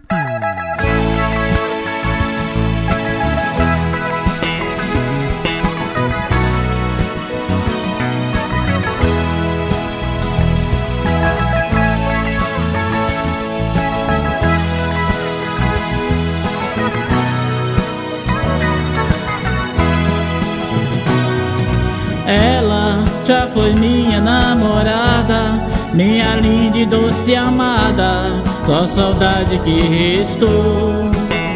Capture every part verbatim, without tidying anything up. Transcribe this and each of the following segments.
Ela já foi minha namorada, minha linda e doce amada, só saudade que restou.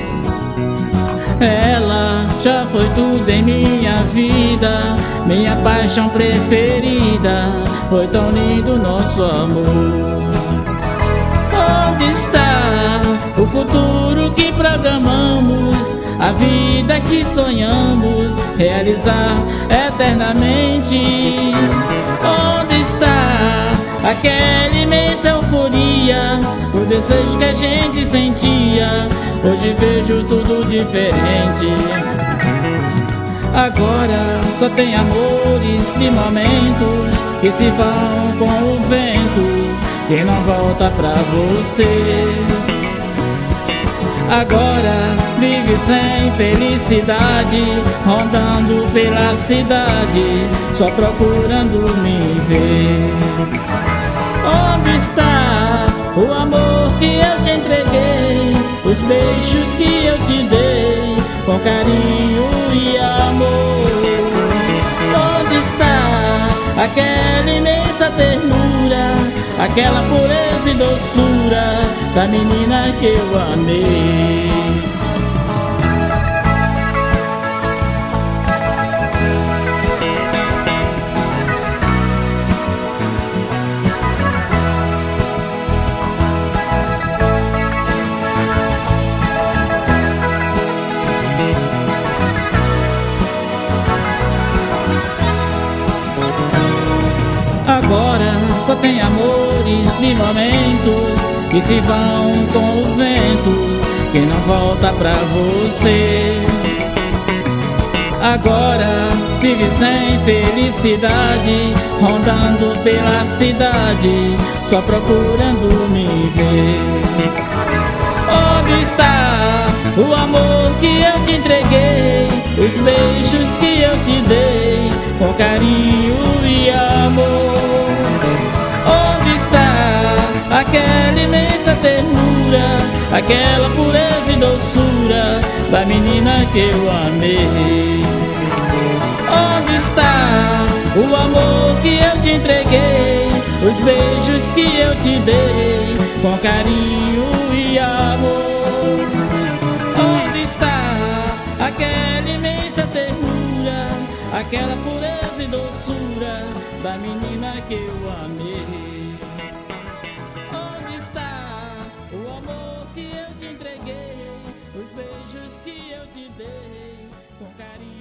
Ela já foi tudo em minha vida, minha paixão preferida, foi tão lindo nosso amor. Onde está o futuro que programamos, a vida que sonhamos realizar eternamente? Onde está aquela imensa euforia, o desejo que a gente sentia? Hoje vejo tudo diferente. Agora só tem amores de momentos que se vão com o vento, que não volta pra você. Agora vive sem felicidade, rondando pela cidade, só procurando me ver. Onde está o amor que eu te entreguei, os beijos que eu te dei, com carinho e amor? Onde está aquela imensa ternura, aquela pureza e doçura da menina que eu amei? Agora só tem amores de momentos que se vão com o vento, que não volta pra você. Agora vive sem felicidade, rondando pela cidade, só procurando me ver. Onde está o amor que eu te entreguei, os beijos que eu te dei, com carinho e amor? Onde está aquela imensa ternura, aquela pureza e doçura da menina que eu amei? Onde está o amor que eu te entreguei, os beijos que eu te dei, com carinho e amor? Onde está aquela imensa ternura, aquela pureza e doçura da menina que eu amei? Onde está o amor que eu te entreguei, os beijos que eu te dei, com carinho?